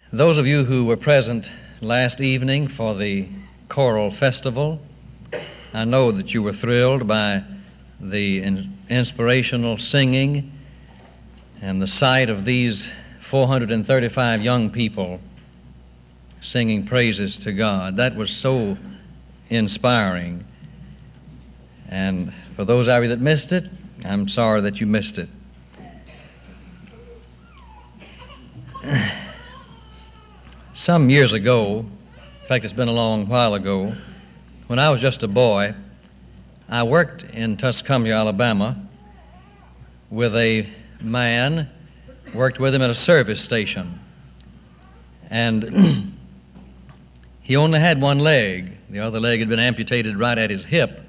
Those of you who were present last evening for the choral festival, I know that you were thrilled by the inspirational singing and the sight of these 435 young people singing praises to God. That was so inspiring. And for those of you that missed it, I'm sorry that you missed it. Some years ago, in fact it's been a long while ago, when I was just a boy, I worked in Tuscumbia, Alabama with a man, worked with him at a service station. And he only had one leg. The other leg had been amputated right at his hip.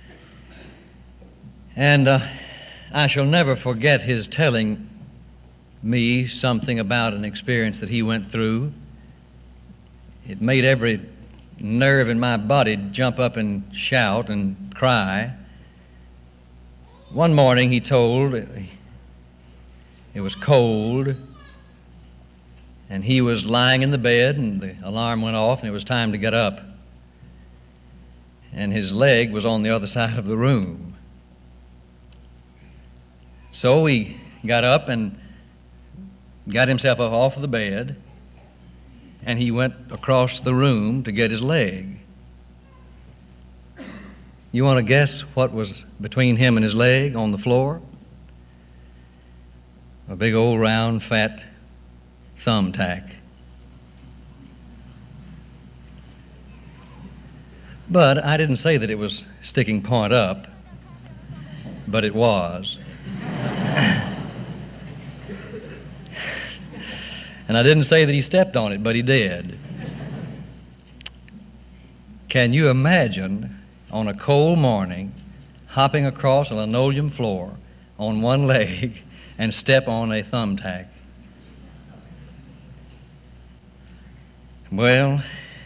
And I shall never forget his telling me something about an experience that he went through. It made every nerve in my body jump up and shout and cry. One morning he told, it was cold, and he was lying in the bed, and the alarm went off, and it was time to get up. And his leg was on the other side of the room. So he got up and got himself up off of the bed, and he went across the room to get his leg. You want to guess what was between him and his leg on the floor? A big old round fat thumbtack. But I didn't say that it was sticking point up, but it was. And I didn't say that he stepped on it, but he did. Can you imagine on a cold morning hopping across a linoleum floor on one leg and step on a thumbtack? Well,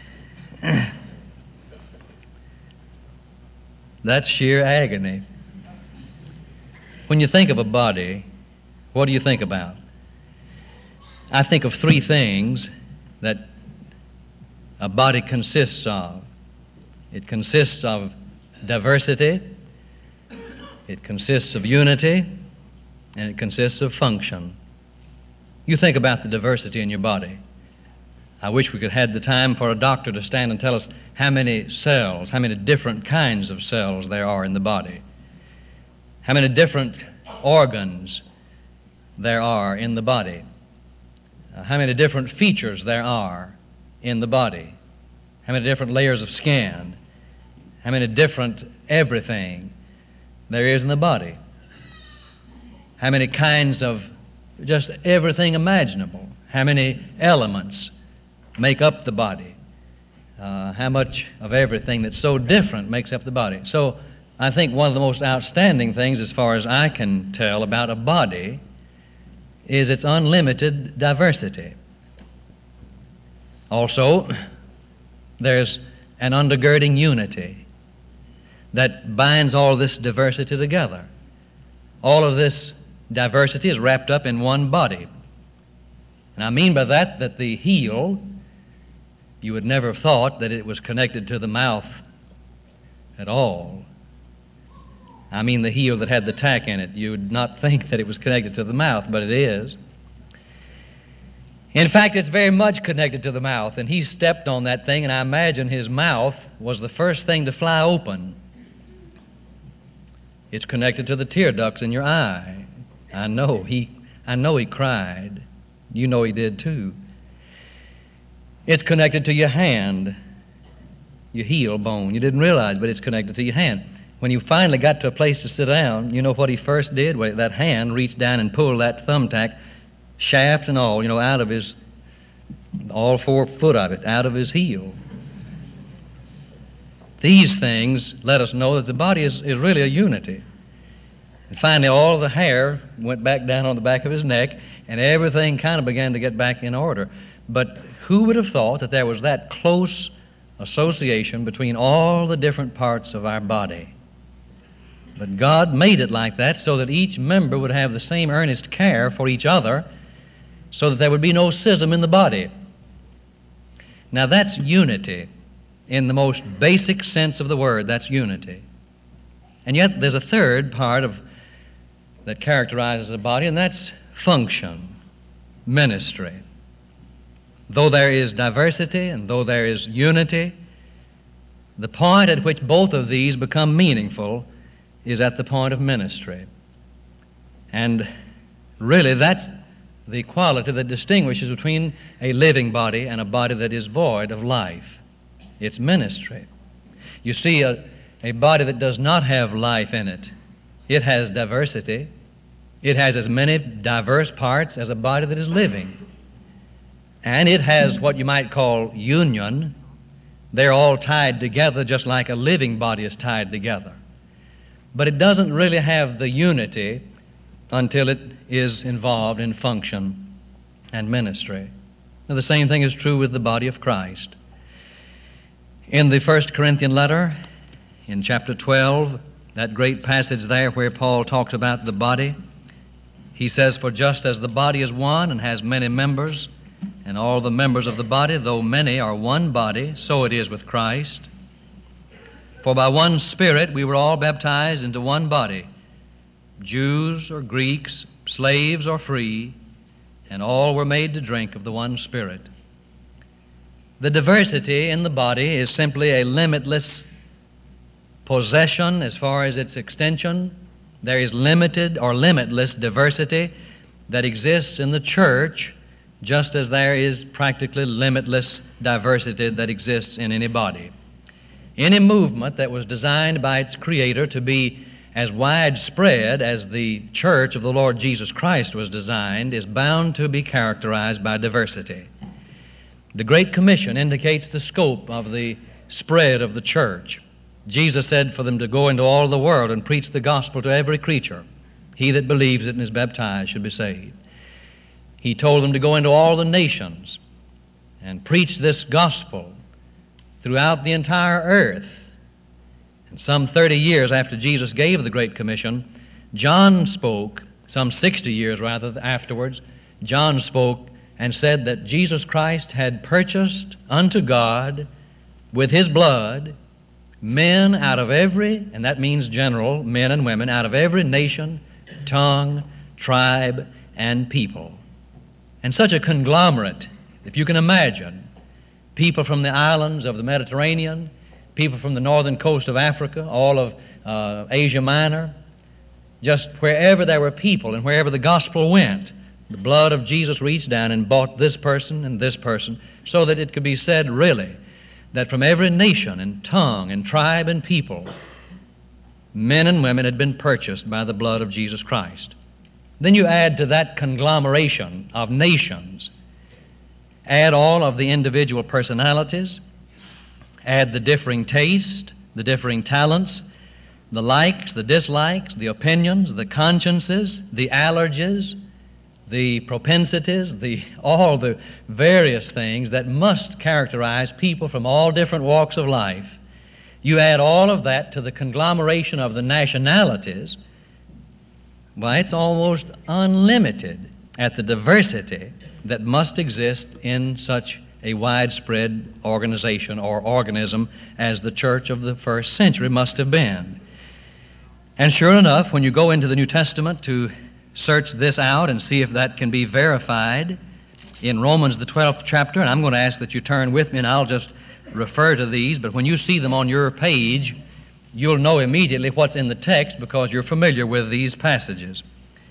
that's sheer agony. When you think of a body, what do you think about? I think of three things that a body consists of. It consists of diversity, it consists of unity, and it consists of function. You think about the diversity in your body. I wish we could have the time for a doctor to stand and tell us how many cells, how many different kinds of cells there are in the body, how many different organs there are in the body, how many different features there are in the body, how many different layers of skin, how many different everything there is in the body, how many kinds of just everything imaginable, how many elements make up the body, how much of everything that's so different makes up the body. So I think one of the most outstanding things, as far as I can tell, about a body is its unlimited diversity. Also, there's an undergirding unity that binds all this diversity together. All of this diversity is wrapped up in one body. And I mean by that the heel, you would never have thought that it was connected to the mouth at all. I mean the heel that had the tack in it. You would not think that it was connected to the mouth, but it is. In fact, it's very much connected to the mouth, and he stepped on that thing, and I imagine his mouth was the first thing to fly open. It's connected to the tear ducts in your eye. I know he cried. You know he did too. It's connected to your hand, your heel bone. You didn't realize, but it's connected to your hand. When you finally got to a place to sit down, you know what he first did? Well, that hand reached down and pulled that thumbtack, shaft and all, out of his, all 4 foot of it, out of his heel. These things let us know that the body is really a unity. And finally, all the hair went back down on the back of his neck, and everything kind of began to get back in order. But who would have thought that there was that close association between all the different parts of our body? But God made it like that so that each member would have the same earnest care for each other, so that there would be no schism in the body. Now that's unity. In the most basic sense of the word, that's unity. And yet there's a third part that characterizes the body, and that's function, ministry. Though there is diversity and though there is unity, the point at which both of these become meaningful is at the point of ministry. And really that's the quality that distinguishes between a living body and a body that is void of life. It's ministry. You see, a body that does not have life in it, it has diversity. It has as many diverse parts as a body that is living. And it has what you might call union. They're all tied together just like a living body is tied together. But it doesn't really have the unity until it is involved in function and ministry. Now, the same thing is true with the body of Christ. In the 1 Corinthian letter, in chapter 12, that great passage there where Paul talks about the body, he says, "For just as the body is one and has many members, and all the members of the body, though many, are one body, so it is with Christ. For by one Spirit we were all baptized into one body, Jews or Greeks, slaves or free, and all were made to drink of the one Spirit." The diversity in the body is simply a limitless possession as far as its extension. There is limited or limitless diversity that exists in the church, just as there is practically limitless diversity that exists in any body. Any movement that was designed by its creator to be as widespread as the church of the Lord Jesus Christ was designed is bound to be characterized by diversity. The Great Commission indicates the scope of the spread of the church. Jesus said for them to go into all the world and preach the gospel to every creature. He that believes it and is baptized should be saved. He told them to go into all the nations and preach this gospel throughout the entire earth. And some 30 years after Jesus gave the Great Commission, John spoke, some 60 years rather afterwards, John spoke and said that Jesus Christ had purchased unto God with his blood men out of every, and that means general, men and women, out of every nation, tongue, tribe, and people. And such a conglomerate, if you can imagine, people from the islands of the Mediterranean, people from the northern coast of Africa, all of Asia Minor, just wherever there were people and wherever the gospel went, the blood of Jesus reached down and bought this person, so that it could be said really that from every nation and tongue and tribe and people, men and women had been purchased by the blood of Jesus Christ. Then you add to that conglomeration of nations, add all of the individual personalities, add the differing taste, the differing talents, the likes, the dislikes, the opinions, the consciences, the allergies, the propensities, all the various things that must characterize people from all different walks of life. You add all of that to the conglomeration of the nationalities, why, it's almost unlimited at the diversity that must exist in such a widespread organization or organism as the church of the first century must have been. And sure enough, when you go into the New Testament to search this out and see if that can be verified, in Romans the 12th chapter, and I'm going to ask that you turn with me and I'll just refer to these, but when you see them on your page, you'll know immediately what's in the text because you're familiar with these passages.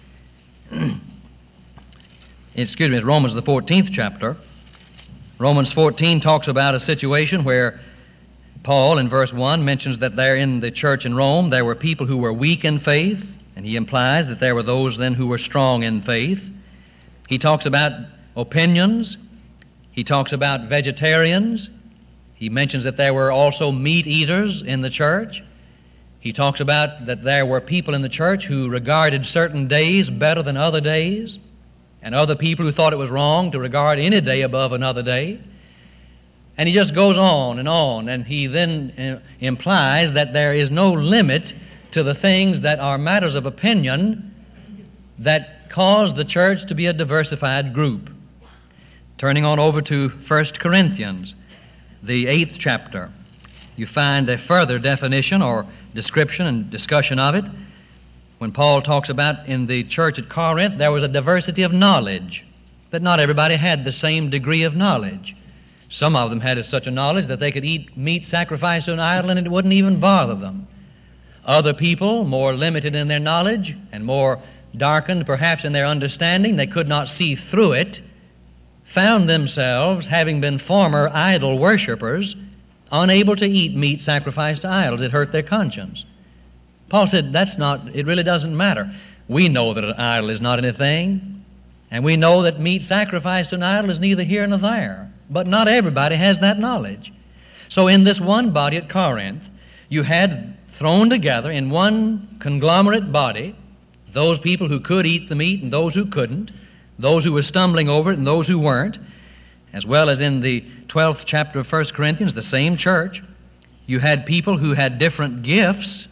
It's Romans the 14th chapter. Romans 14 talks about a situation where Paul in verse 1 mentions that there in the church in Rome there were people who were weak in faith, and he implies that there were those then who were strong in faith. He talks about opinions. He talks about vegetarians. He mentions that there were also meat eaters in the church. He talks about that there were people in the church who regarded certain days better than other days, and other people who thought it was wrong to regard any day above another day. And he just goes on, and he then implies that there is no limit to the things that are matters of opinion that cause the church to be a diversified group. Turning on over to 1 Corinthians, the 8th chapter, you find a further definition or description and discussion of it. When Paul talks about in the church at Corinth, there was a diversity of knowledge, that not everybody had the same degree of knowledge. Some of them had such a knowledge that they could eat meat sacrificed to an idol and it wouldn't even bother them. Other people, more limited in their knowledge and more darkened perhaps in their understanding, they could not see through it, found themselves, having been former idol worshippers, unable to eat meat sacrificed to idols. It hurt their conscience. Paul said, it really doesn't matter. We know that an idol is not anything, and we know that meat sacrificed to an idol is neither here nor there. But not everybody has that knowledge. So in this one body at Corinth, you had thrown together in one conglomerate body those people who could eat the meat and those who couldn't, those who were stumbling over it and those who weren't, as well as in the 12th chapter of 1 Corinthians, the same church, you had people who had different gifts.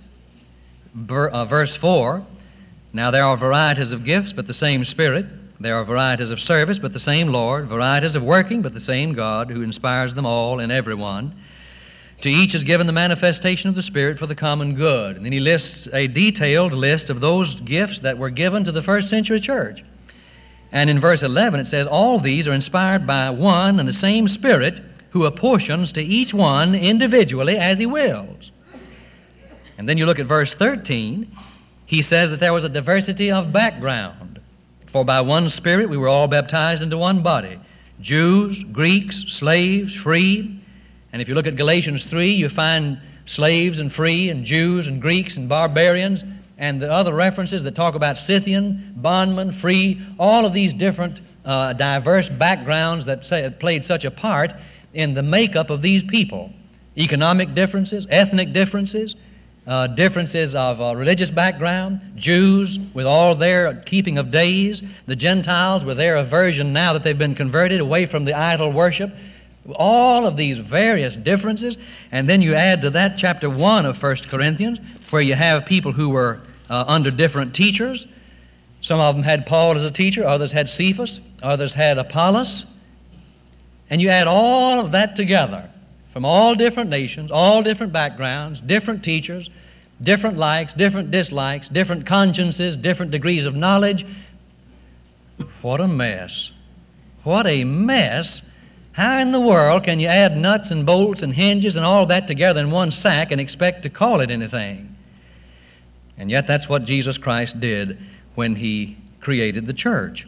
Verse 4, now there are varieties of gifts, but the same Spirit. There are varieties of service, but the same Lord. Varieties of working, but the same God, who inspires them all in every one. To each is given the manifestation of the Spirit for the common good. And then he lists a detailed list of those gifts that were given to the first century church. And in verse 11 it says, all these are inspired by one and the same Spirit, who apportions to each one individually as he wills. And then you look at verse 13, he says that there was a diversity of background. For by one Spirit we were all baptized into one body, Jews, Greeks, slaves, free. And if you look at Galatians 3, you find slaves and free and Jews and Greeks and barbarians and the other references that talk about Scythian, bondman, free, all of these different diverse backgrounds that played such a part in the makeup of these people. Economic differences, ethnic differences, differences of religious background, Jews with all their keeping of days, the Gentiles with their aversion now that they've been converted away from the idol worship, all of these various differences. And then you add to that chapter 1 of 1 Corinthians, where you have people who were under different teachers. Some of them had Paul as a teacher, others had Cephas, others had Apollos. And you add all of that together, from all different nations, all different backgrounds, different teachers, different likes, different dislikes, different consciences, different degrees of knowledge. What a mess. What a mess. How in the world can you add nuts and bolts and hinges and all that together in one sack and expect to call it anything? And yet that's what Jesus Christ did when he created the church.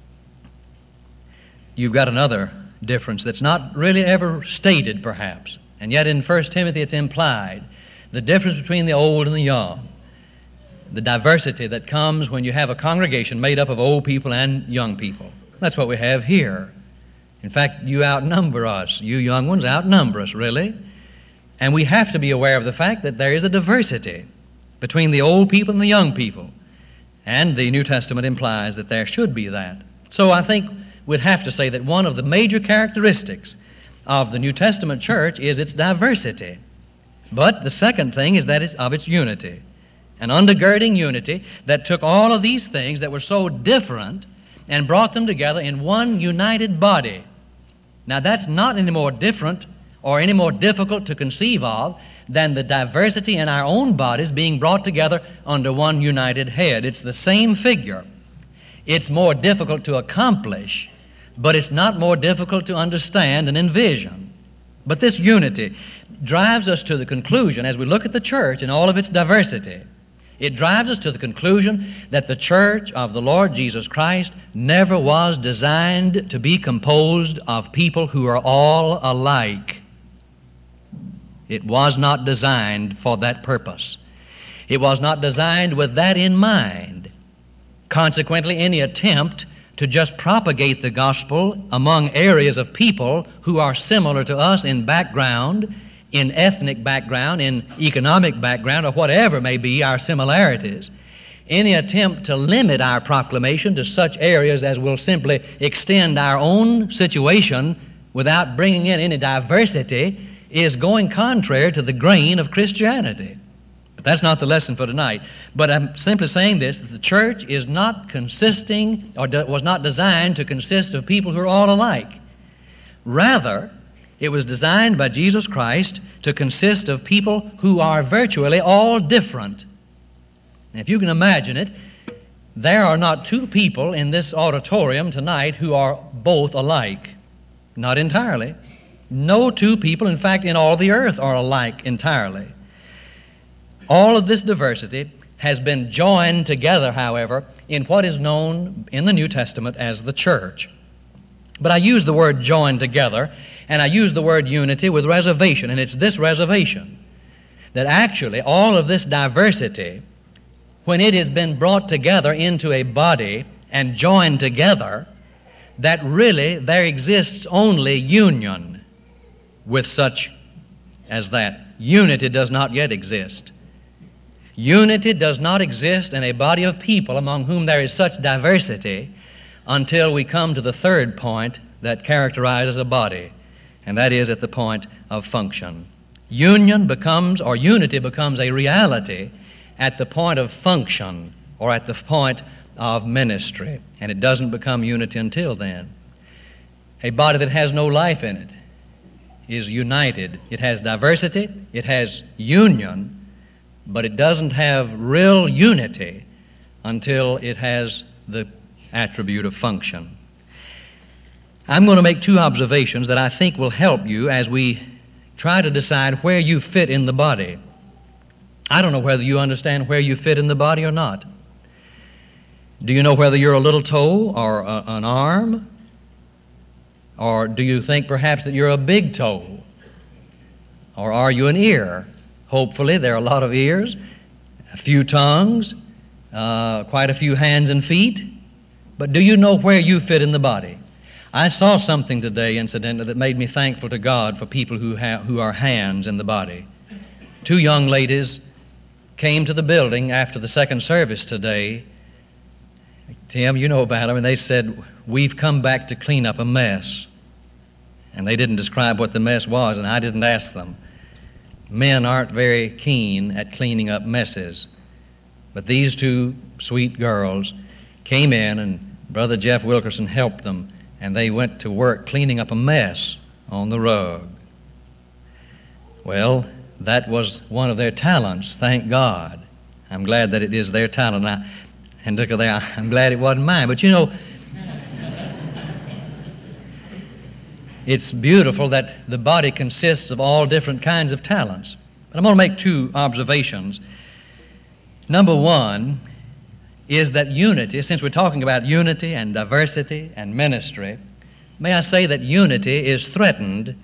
You've got another difference that's not really ever stated perhaps, and yet in 1 Timothy it's implied. The difference between the old and the young. The diversity that comes when you have a congregation made up of old people and young people. That's what we have here. In fact, you outnumber us. You young ones outnumber us, really. And we have to be aware of the fact that there is a diversity between the old people and the young people. And the New Testament implies that there should be that. So I think we'd have to say that one of the major characteristics of the New Testament church is its diversity. But the second thing is that it's of its unity. An undergirding unity that took all of these things that were so different and brought them together in one united body. Now that's not any more different or any more difficult to conceive of than the diversity in our own bodies being brought together under one united head. It's the same figure. It's more difficult to accomplish, but it's not more difficult to understand and envision. But this unity drives us to the conclusion, as we look at the church in all of its diversity, it drives us to the conclusion that the church of the Lord Jesus Christ never was designed to be composed of people who are all alike. It was not designed for that purpose. It was not designed with that in mind. Consequently, any attempt to just propagate the gospel among areas of people who are similar to us in background, in ethnic background, in economic background, or whatever may be our similarities, any attempt to limit our proclamation to such areas as will simply extend our own situation without bringing in any diversity is going contrary to the grain of Christianity. But that's not the lesson for tonight. But I'm simply saying this, that the church is not consisting, or was not designed to consist of people who are all alike. Rather, It was designed by Jesus Christ to consist of people who are virtually all different. And if you can imagine it, there are not two people in this auditorium tonight who are both alike. Not entirely. No two people, in fact, in all the earth are alike entirely. All of this diversity has been joined together, however, in what is known in the New Testament as the church. But I use the word joined together, and I use the word unity with reservation, and it's this reservation that actually all of this diversity, when it has been brought together into a body and joined together, that really there exists only union with such as that. Unity does not yet exist. Unity does not exist in a body of people among whom there is such diversity until we come to the third point that characterizes a body, and that is at the point of function. Unity becomes a reality at the point of function or at the point of ministry, and it doesn't become unity until then. A body that has no life in it is united. It has diversity, it has union, but it doesn't have real unity until it has the attribute of function. I'm going to make two observations that I think will help you as we try to decide where you fit in the body. I don't know whether you understand where you fit in the body or not. Do you know whether you're a little toe or an arm? Or do you think perhaps that you're a big toe? Or are you an ear? Hopefully there are a lot of ears, a few tongues, quite a few hands and feet. But do you know where you fit in the body? I saw something today, incidentally, that made me thankful to God for people who are hands in the body. Two young ladies came to the building after the second service today. Tim, you know about them, and they said, "We've come back to clean up a mess." And they didn't describe what the mess was, and I didn't ask them. Men aren't very keen at cleaning up messes. But these two sweet girls came in, and Brother Jeff Wilkerson helped them, and they went to work cleaning up a mess on the rug. Well, that was one of their talents, thank God. I'm glad that it is their talent. And look at there, I'm glad it wasn't mine. But you know, it's beautiful that the body consists of all different kinds of talents. But I'm going to make two observations. Number one is that unity, since we're talking about unity and diversity and ministry, may I say that unity is threatened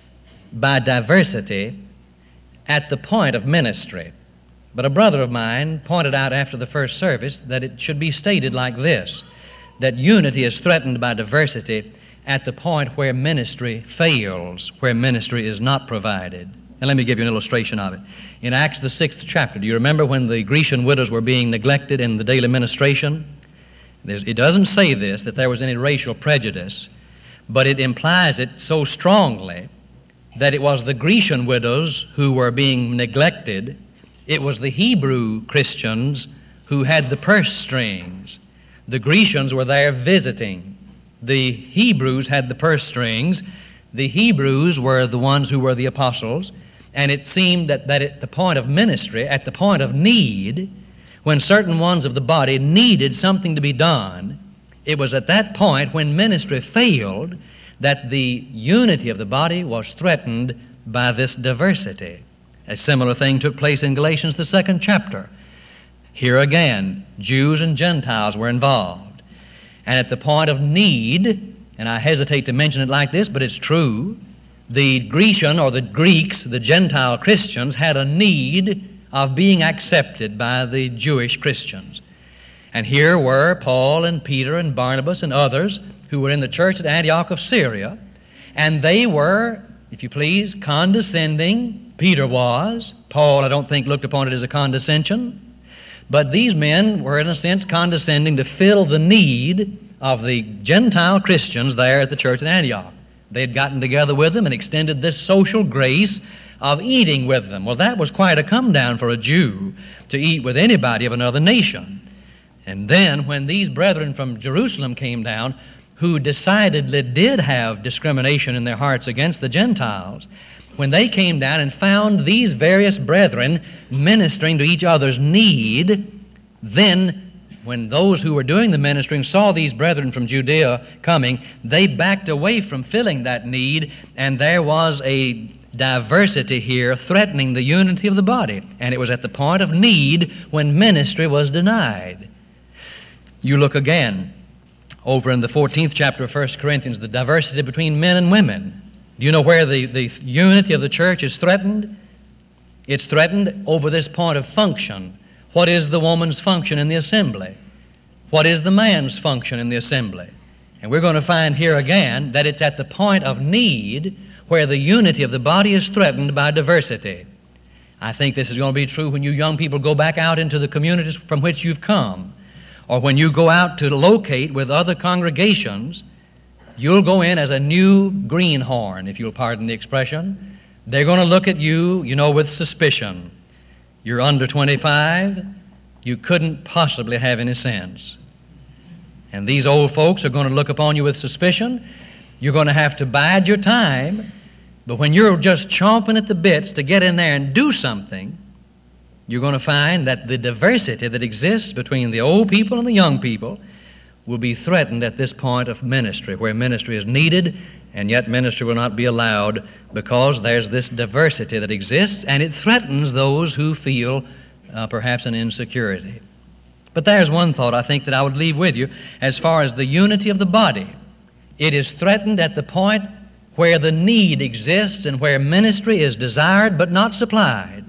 by diversity at the point of ministry. But a brother of mine pointed out after the first service that it should be stated like this, that unity is threatened by diversity at the point where ministry fails, where ministry is not provided. And let me give you an illustration of it. In Acts, the 6th chapter, do you remember when the Grecian widows were being neglected in the daily ministration? It doesn't say this, that there was any racial prejudice, but it implies it so strongly that it was the Grecian widows who were being neglected. It was the Hebrew Christians who had the purse strings. The Grecians were there visiting. The Hebrews had the purse strings. The Hebrews were the ones who were the apostles. And it seemed that at the point of ministry, at the point of need, when certain ones of the body needed something to be done, it was at that point when ministry failed that the unity of the body was threatened by this diversity. A similar thing took place in Galatians, the 2nd chapter. Here again, Jews and Gentiles were involved. And at the point of need, and I hesitate to mention it like this, but it's true, the Grecian or the Greeks, the Gentile Christians, had a need of being accepted by the Jewish Christians. And here were Paul and Peter and Barnabas and others who were in the church at Antioch of Syria, and they were, if you please, condescending. Peter was. Paul, I don't think, looked upon it as a condescension. But these men were, in a sense, condescending to fill the need of the Gentile Christians there at the church at Antioch. They had gotten together with them and extended this social grace of eating with them. Well, that was quite a come down for a Jew to eat with anybody of another nation. And then when these brethren from Jerusalem came down, who decidedly did have discrimination in their hearts against the Gentiles, when they came down and found these various brethren ministering to each other's need, then when those who were doing the ministering saw these brethren from Judea coming, they backed away from filling that need, and there was a diversity here threatening the unity of the body. And it was at the point of need when ministry was denied. You look again over in the 14th chapter of 1 Corinthians, the diversity between men and women. Do you know where the unity of the church is threatened? It's threatened over this point of function. What is the woman's function in the assembly? What is the man's function in the assembly? And we're going to find here again that it's at the point of need where the unity of the body is threatened by diversity. I think this is going to be true when you young people go back out into the communities from which you've come, or when you go out to locate with other congregations. You'll go in as a new greenhorn, if you'll pardon the expression. They're going to look at you, with suspicion. You're under 25. You couldn't possibly have any sense. And these old folks are going to look upon you with suspicion. You're going to have to bide your time. But when you're just chomping at the bits to get in there and do something, you're going to find that the diversity that exists between the old people and the young people will be threatened at this point of ministry, where ministry is needed, and yet ministry will not be allowed because there's this diversity that exists, and it threatens those who feel perhaps an insecurity. But there's one thought I think that I would leave with you as far as the unity of the body. It is threatened at the point where the need exists and where ministry is desired but not supplied.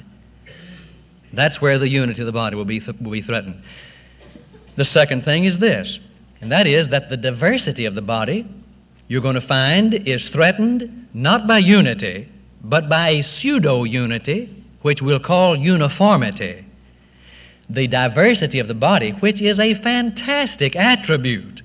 That's where the unity of the body will be threatened. The second thing is this, and that is that the diversity of the body, you're going to find, is threatened not by unity, but by a pseudo-unity, which we'll call uniformity. The diversity of the body, which is a fantastic attribute,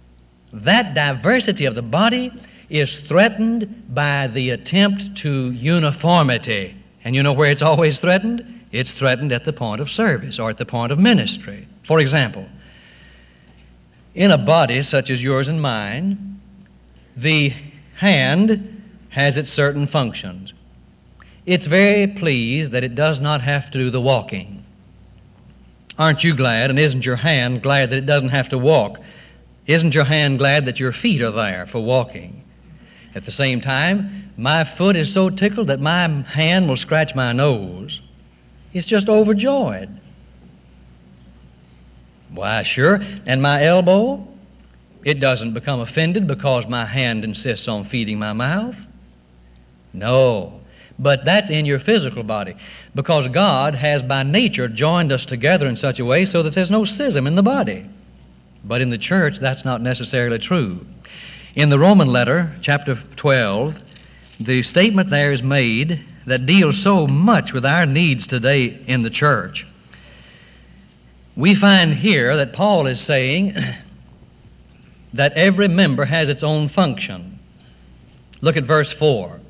that diversity of the body is threatened by the attempt to uniformity. And you know where it's always threatened? It's threatened at the point of service or at the point of ministry. For example, in a body such as yours and mine, the hand has its certain functions. It's very pleased that it does not have to do the walking. Aren't you glad, and isn't your hand glad that it doesn't have to walk? Isn't your hand glad that your feet are there for walking? At the same time, my foot is so tickled that my hand will scratch my nose. It's just overjoyed. Why, sure. And my elbow, it doesn't become offended because my hand insists on feeding my mouth. No. But that's in your physical body, because God has by nature joined us together in such a way so that there's no schism in the body. But in the church, that's not necessarily true. In the Roman letter, chapter 12, the statement there is made that deals so much with our needs today in the church. We find here that Paul is saying that every member has its own function. Look at verse 4.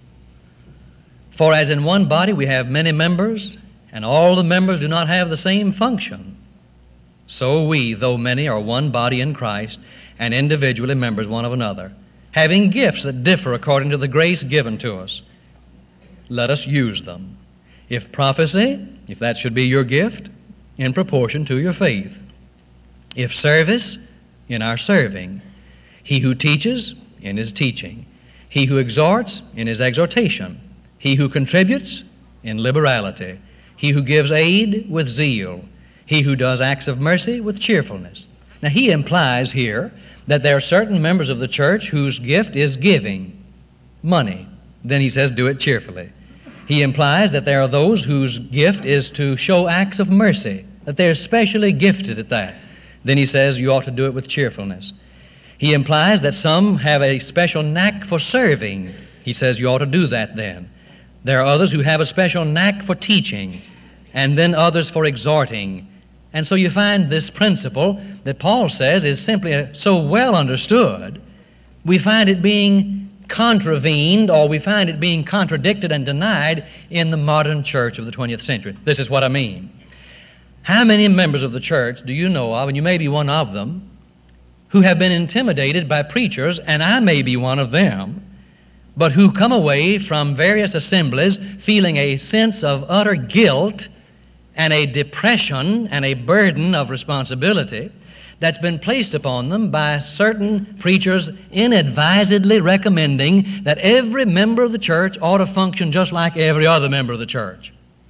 For as in one body we have many members, and all the members do not have the same function, so we, though many, are one body in Christ, and individually members one of another, having gifts that differ according to the grace given to us. Let us use them. If prophecy, if that should be your gift, in proportion to your faith. If service, in our serving. He who teaches, in his teaching. He who exhorts, in his exhortation. He who contributes, in liberality. He who gives aid, with zeal. He who does acts of mercy, with cheerfulness. Now he implies here that there are certain members of the church whose gift is giving money. Then he says, do it cheerfully. He implies that there are those whose gift is to show acts of mercy, that they're specially gifted at that. Then he says you ought to do it with cheerfulness. He implies that some have a special knack for serving. He says you ought to do that then. There are others who have a special knack for teaching, and then others for exhorting. And so you find this principle that Paul says is simply so well understood, we find it being contravened, or we find it being contradicted and denied in the modern church of the 20th century. This is what I mean. How many members of the church do you know of, and you may be one of them, who have been intimidated by preachers, and I may be one of them, but who come away from various assemblies feeling a sense of utter guilt and a depression and a burden of responsibility that's been placed upon them by certain preachers inadvisedly recommending that every member of the church ought to function just like every other member of the church,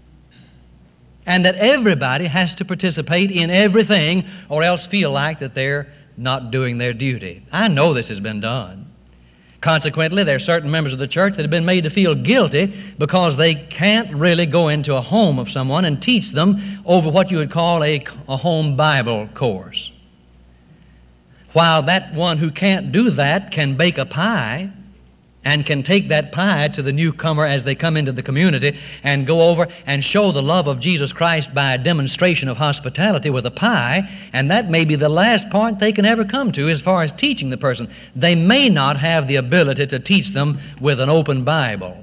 and that everybody has to participate in everything or else feel like that they're not doing their duty. I know this has been done. Consequently, there are certain members of the church that have been made to feel guilty because they can't really go into a home of someone and teach them over what you would call a home Bible course. While that one who can't do that can bake a pie and can take that pie to the newcomer as they come into the community and go over and show the love of Jesus Christ by a demonstration of hospitality with a pie, and that may be the last point they can ever come to as far as teaching the person. They may not have the ability to teach them with an open Bible.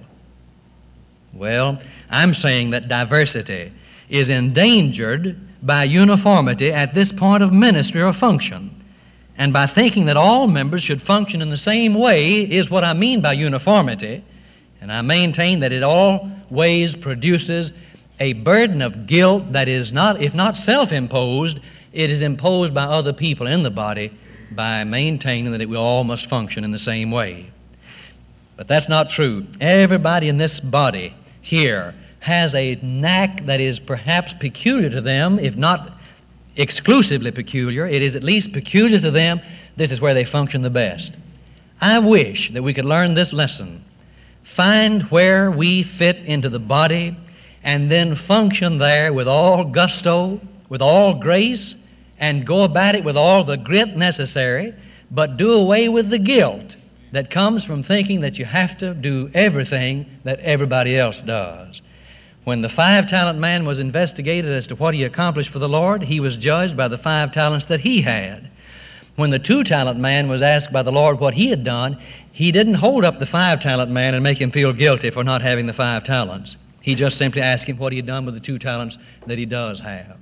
Well, I'm saying that diversity is endangered by uniformity at this point of ministry or function. And by thinking that all members should function in the same way is what I mean by uniformity. And I maintain that it always produces a burden of guilt that is not, if not self-imposed, it is imposed by other people in the body by maintaining that we all must function in the same way. But that's not true. Everybody in this body here has a knack that is perhaps peculiar to them, if not exclusively peculiar. It is at least peculiar to them. This is where they function the best. I wish that we could learn this lesson, find where we fit into the body, and then function there with all gusto, with all grace, and go about it with all the grit necessary, but do away with the guilt that comes from thinking that you have to do everything that everybody else does. When the 5-talent man was investigated as to what he accomplished for the Lord, he was judged by the 5 talents that he had. When the 2-talent man was asked by the Lord what he had done, he didn't hold up the 5-talent man and make him feel guilty for not having the 5 talents. He just simply asked him what he had done with the 2 talents that he does have.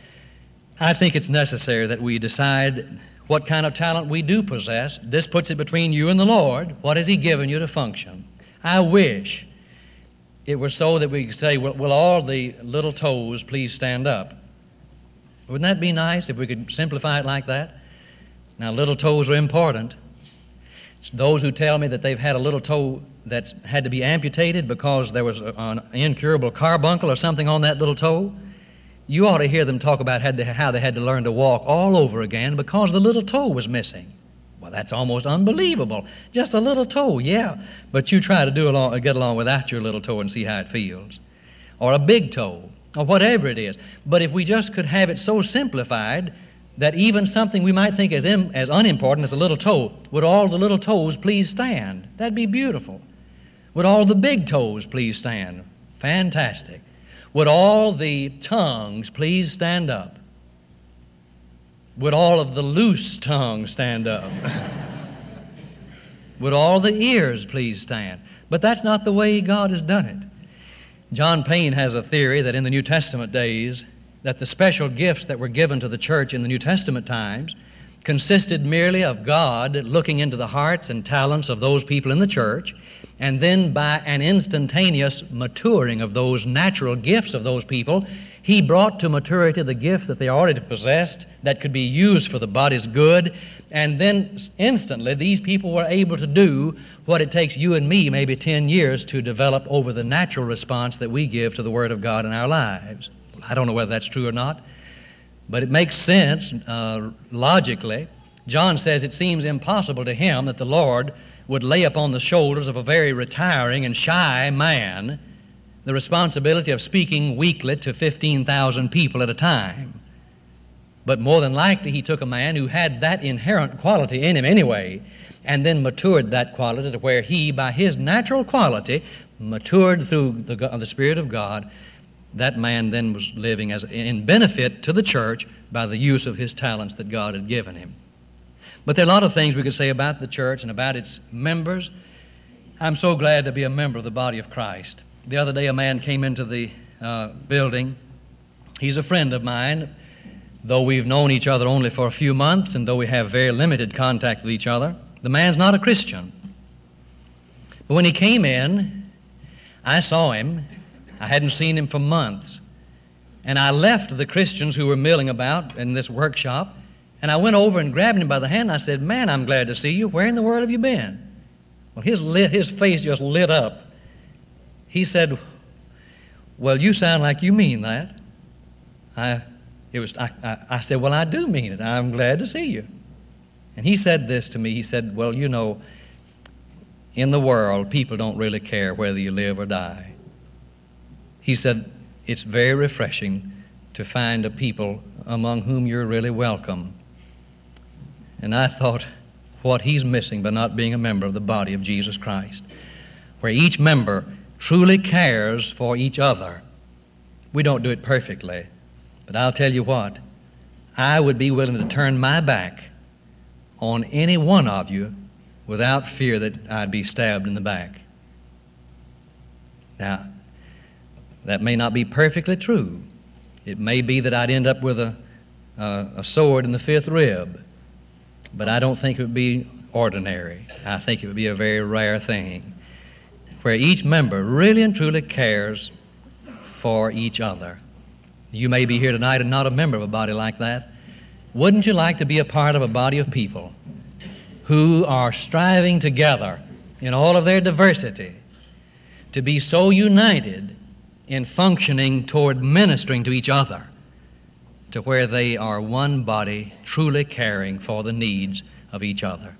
I think it's necessary that we decide what kind of talent we do possess. This puts it between you and the Lord. What has He given you to function? I wish it were so that we could say, will all the little toes please stand up? Wouldn't that be nice if we could simplify it like that? Now, little toes are important. It's those who tell me that they've had a little toe that's had to be amputated because there was an incurable carbuncle or something on that little toe, you ought to hear them talk about how they had to learn to walk all over again because the little toe was missing. Well, that's almost unbelievable. Just a little toe, yeah. But you try to get along without your little toe and see how it feels. Or a big toe, or whatever it is. But if we just could have it so simplified that even something we might think as unimportant as a little toe, would all the little toes please stand? That'd be beautiful. Would all the big toes please stand? Fantastic. Would all the tongues please stand up? Would all of the loose tongues stand up? Would all the ears please stand? But that's not the way God has done it. John Payne has a theory that in the New Testament days, that the special gifts that were given to the church in the New Testament times consisted merely of God looking into the hearts and talents of those people in the church, and then by an instantaneous maturing of those natural gifts of those people, He brought to maturity the gifts that they already possessed that could be used for the body's good, and then instantly these people were able to do what it takes you and me maybe 10 years to develop over the natural response that we give to the Word of God in our lives. I don't know whether that's true or not, but it makes sense logically. John says it seems impossible to him that the Lord would lay upon the shoulders of a very retiring and shy man the responsibility of speaking weekly to 15,000 people at a time. But more than likely he took a man who had that inherent quality in him anyway, and then matured that quality to where he, by his natural quality, matured through the Spirit of God. That man then was living as in benefit to the church by the use of his talents that God had given him. But there are a lot of things we could say about the church and about its members. I'm so glad to be a member of the body of Christ. The other day a man came into the building. He's a friend of mine, though we've known each other only for a few months and though we have very limited contact with each other, the man's not a Christian. But when he came in, I saw him. I hadn't seen him for months. And I left the Christians who were milling about in this workshop, and I went over and grabbed him by the hand. I said, "Man, I'm glad to see you. Where in the world have you been?" Well, his face just lit up. He said, "Well, you sound like you mean that." I said, "Well, I do mean it. I'm glad to see you." And he said this to me. He said, "Well, you know, in the world, people don't really care whether you live or die." He said, "It's very refreshing to find a people among whom you're really welcome." And I thought, what he's missing by not being a member of the body of Jesus Christ, where each member truly cares for each other. We don't do it perfectly, but I'll tell you what, I would be willing to turn my back on any one of you without fear that I'd be stabbed in the back. Now, that may not be perfectly true. It may be that I'd end up with a sword in the fifth rib, but I don't think it would be ordinary. I think it would be a very rare thing, where each member really and truly cares for each other. You may be here tonight and not a member of a body like that. Wouldn't you like to be a part of a body of people who are striving together in all of their diversity to be so united in functioning toward ministering to each other, to where they are one body truly caring for the needs of each other?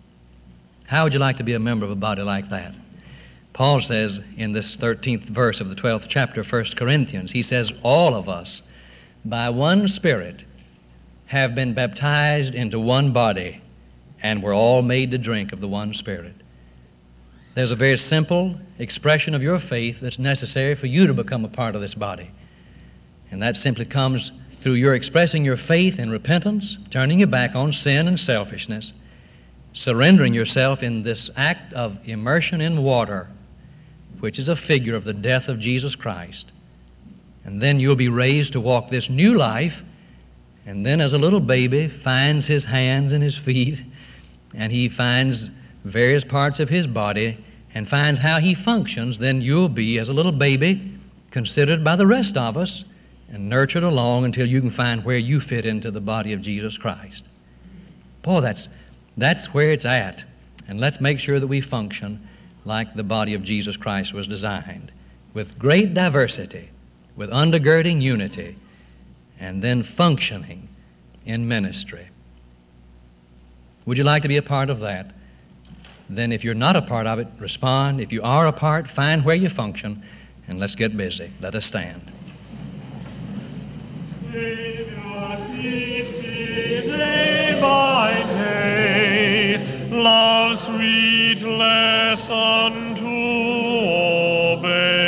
How would you like to be a member of a body like that? Paul says in this 13th verse of the 12th chapter of 1 Corinthians, he says, "All of us, by one Spirit, have been baptized into one body, and we're all made to drink of the one Spirit." There's a very simple expression of your faith that's necessary for you to become a part of this body. And that simply comes through your expressing your faith in repentance, turning your back on sin and selfishness, surrendering yourself in this act of immersion in water, which is a figure of the death of Jesus Christ. And then you'll be raised to walk this new life, and then as a little baby finds his hands and his feet, and he finds various parts of his body and finds how he functions, then you'll be, as a little baby, considered by the rest of us and nurtured along until you can find where you fit into the body of Jesus Christ. Boy, that's where it's at. And let's make sure that we function like the body of Jesus Christ was designed, with great diversity, with undergirding unity, and then functioning in ministry. Would you like to be a part of that? Then if you're not a part of it, respond. If you are a part, find where you function, and let's get busy. Let us stand. Savior, teach me day by day, love's sweet lesson to obey.